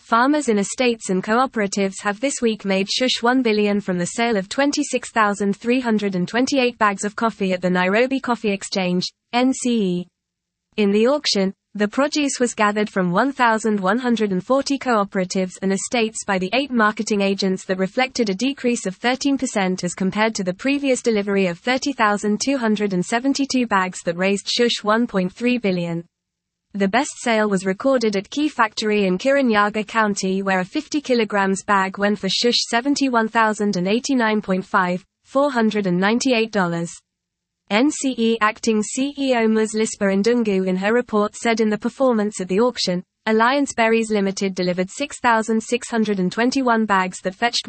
Farmers in estates and cooperatives have this week made shush $1 billion from the sale of 26,328 bags of coffee at the Nairobi Coffee Exchange, NCE. In the auction, the produce was gathered from 1,140 cooperatives and estates by the 8 marketing agents that reflected a decrease of 13% as compared to the previous delivery of 30,272 bags that raised shush $1.3 billion. The best sale was recorded at Key Factory in Kirinyaga County, where a 50 kg bag went for shush $71,089.5, $498. NCE acting CEO Muslispa Ndungu in her report said in the performance at the auction, Alliance Berries Limited delivered 6,621 bags that fetched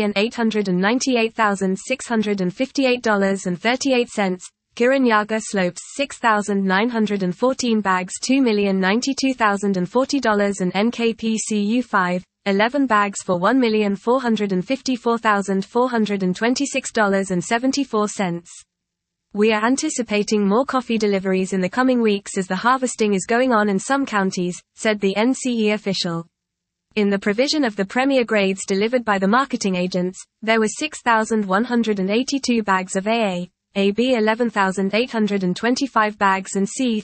$1,898,658.38. Kirinyaga Slopes 6,914 bags $2,092,040 and NKPCU 5, 11 bags for $1,454,426.74. We are anticipating more coffee deliveries in the coming weeks as the harvesting is going on in some counties, said the NCE official. In the provision of the premier grades delivered by the marketing agents, there were 6,182 bags of AA, AB 11,825 bags and C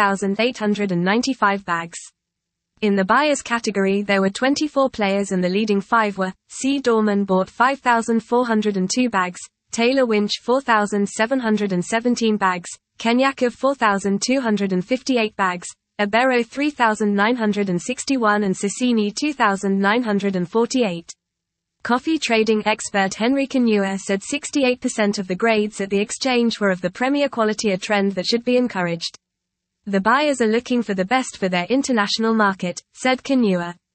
3,895 bags. In the buyers category there were 24 players and the leading 5 were, C. Dorman bought 5,402 bags, Taylor Winch 4,717 bags, Kenyakov 4,258 bags, Abero 3,961 and Sasini 2,948. Coffee trading expert Henry Kanyua said 68% of the grades at the exchange were of the premier quality, a trend that should be encouraged. The buyers are looking for the best for their international market, said Kanyua.